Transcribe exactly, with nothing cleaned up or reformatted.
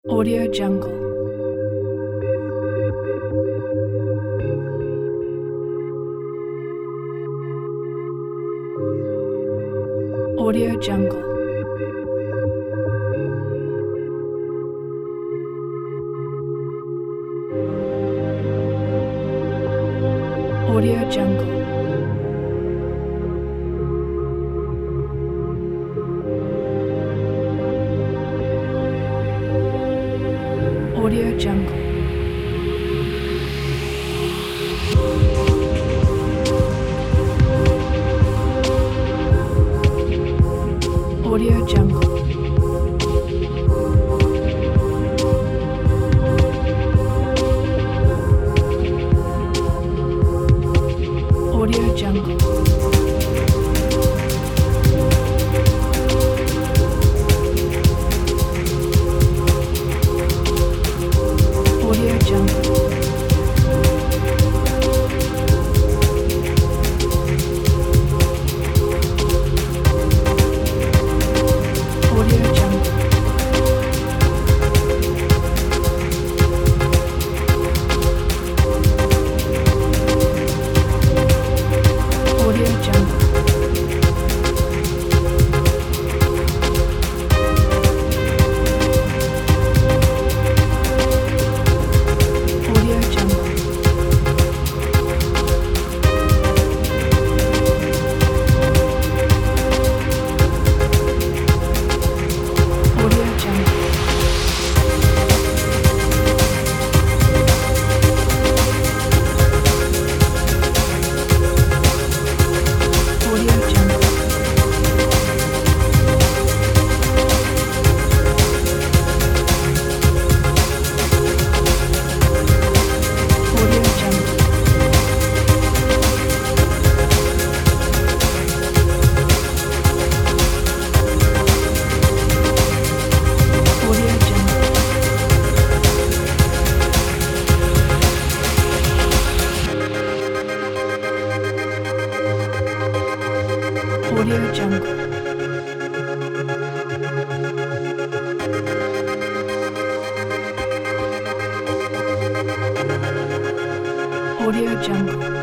Audio Jungle. Audio Jungle. Audio Jungle. Audio Jungle. Audio Jungle. Audio Jungle. Audio Jungle. Audio Jungle. Audio Jungle. Audio Jungle. Audio Jungle. Audio Jungle. Audio Jungle. Audio Jungle. Audio Jungle. Audio Jungle.